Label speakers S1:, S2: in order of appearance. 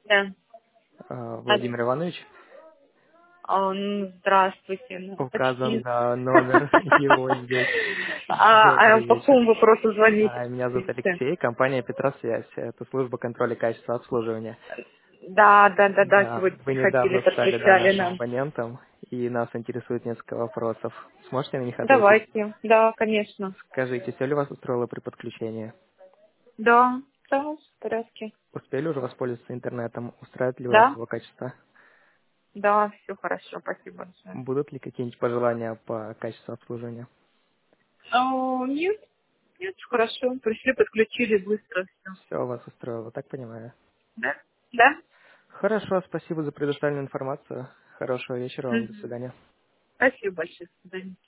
S1: Да. А,
S2: Владимир Иванович,
S1: Здравствуйте. Ну,
S2: указан
S1: почти.
S2: на номер его здесь. Добрый
S1: По
S2: вечер.
S1: какому вопросу звоните?
S2: Меня зовут Алексей, компания Петросвязь. Это служба контроля качества обслуживания.
S1: Да.
S2: Да,
S1: Сегодня
S2: вы
S1: приходили,
S2: недавно стали
S1: подключали
S2: нашим
S1: нам.
S2: абонентом, и нас интересует несколько вопросов. Сможете на них ответить?
S1: Давайте. Да, конечно.
S2: Скажите, все ли вас устроило при подключении?
S1: Да, в порядке.
S2: Успели уже воспользоваться интернетом? Устраивает ли вас
S1: Да,
S2: его качество?
S1: да, все хорошо, спасибо большое.
S2: Будут ли какие-нибудь пожелания по качеству обслуживания?
S1: Нет, нет, хорошо. Пришли, подключили быстро все.
S2: Все вас устроило, так понимаю.
S1: Да? Да?
S2: Хорошо, спасибо за предоставленную информацию. Хорошего вечера вам, до
S1: Мгм.
S2: свидания.
S1: Спасибо большое. До свидания.